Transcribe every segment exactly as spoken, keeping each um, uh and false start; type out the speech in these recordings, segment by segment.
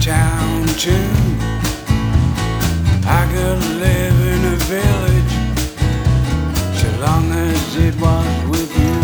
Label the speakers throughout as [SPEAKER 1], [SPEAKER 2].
[SPEAKER 1] town too. I could live in a village so long as it was with you.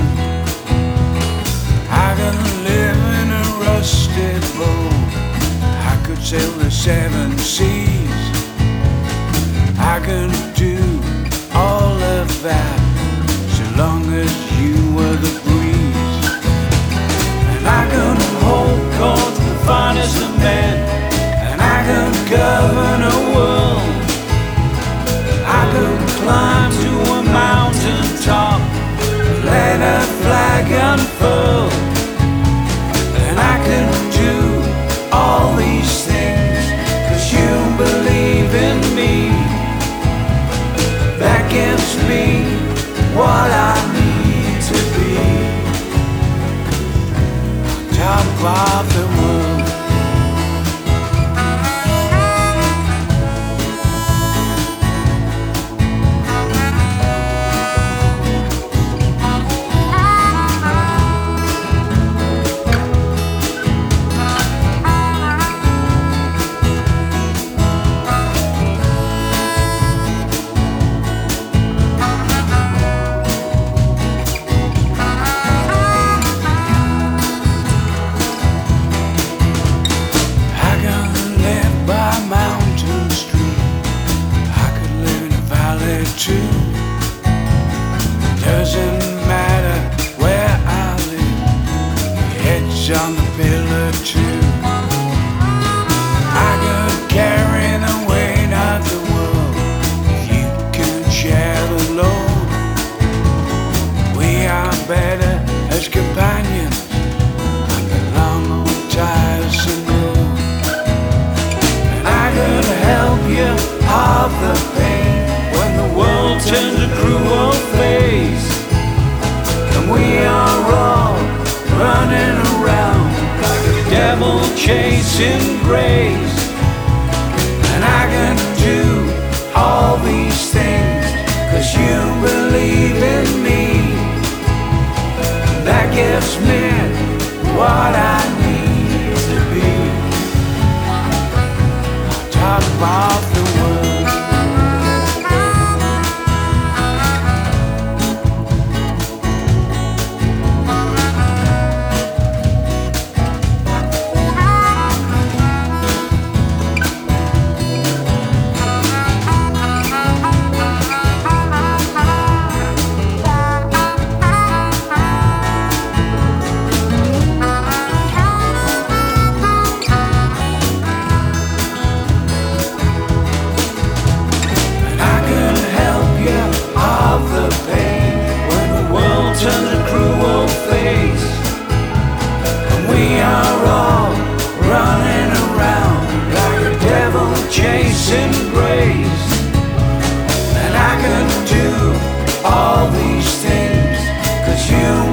[SPEAKER 1] I could live in a rusted boat. I could sail the seven seas. I could do all of that so long as you were the breeze. And I could hold court to the finest of men, and I could govern a world. I could climb to a mountain top, let a flag unfurl. And I could do all these things 'cause you believe in me. That gives me what I need to be on top of the world. Too. Doesn't matter where I live, head's on the pillar too. I could carry the weight of the world if you can share the load. We are better as companions on the long old tiresome road. And I could help you halve the pain when the world turns a cruel face, and we are all running around like a devil chasing grace. And I can do all these things 'cause you believe in me. That gives me what I need to be on top of the world. Turn a cruel face, and we are all running around like a devil chasing grace. And I can do all these things 'cause you